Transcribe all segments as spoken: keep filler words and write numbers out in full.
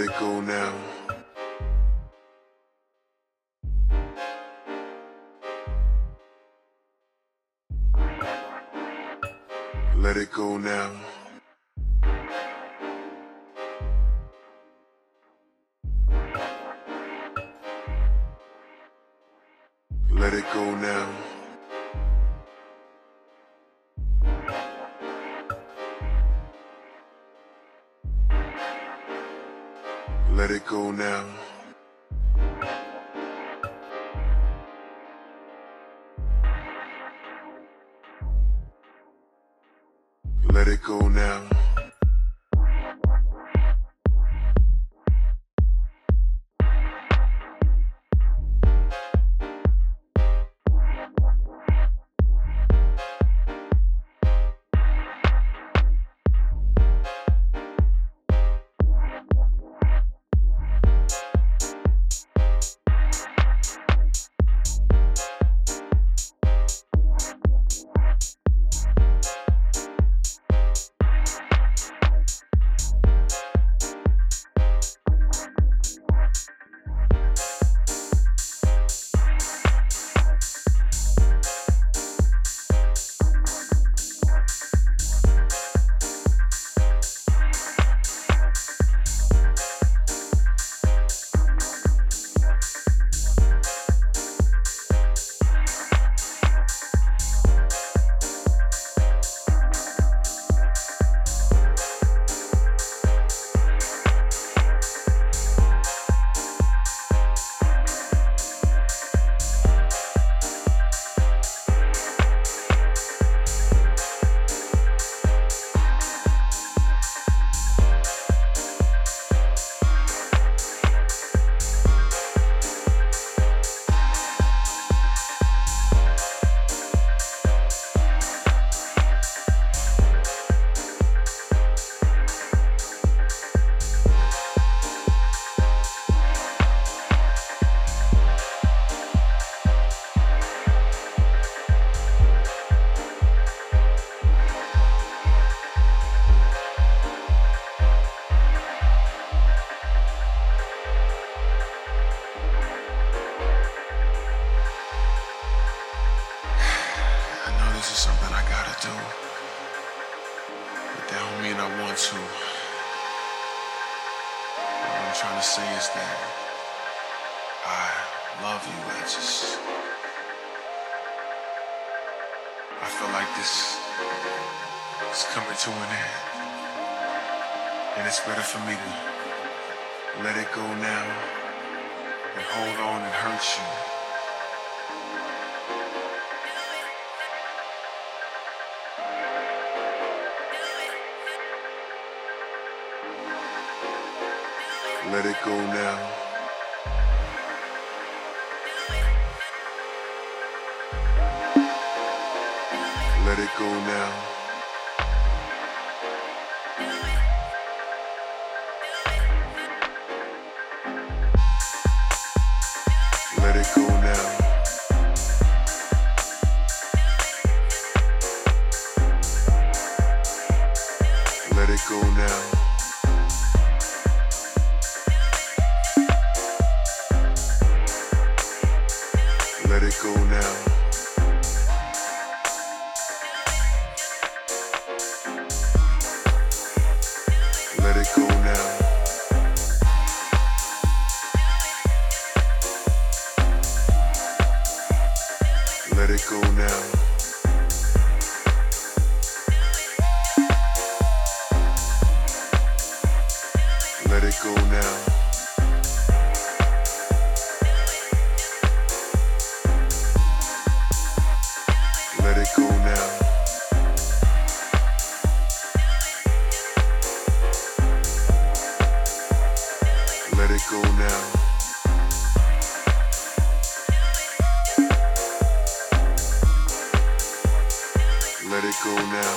it go now. Let it go now. Let it go now. Let it go now. Let it go now. This is something I gotta do, but that don't mean I want to. What I'm trying to say is that I love you. I just, I feel like this is coming to an end, and it's better for me to let it go now and hold on and hurt you. Let it go now. Let it go now. Let it go now. Let it go now. Let it go now. Let it go now. Let it go now. Let it go now. Let it go now. Let it go now. Let it go now.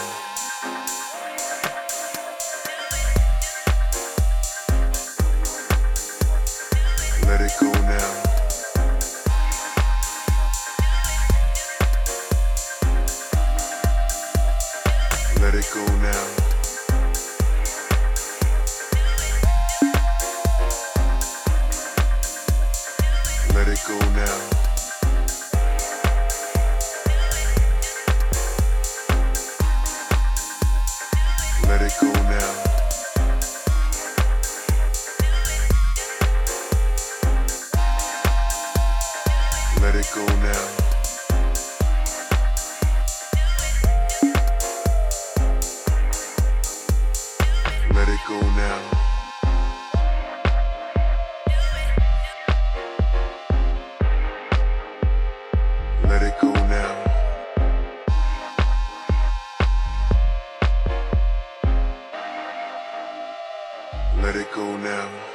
Let it go now. Let it go now. go now. Let it go now. Let it go now. Let it go now. Let it go now. Let it go now.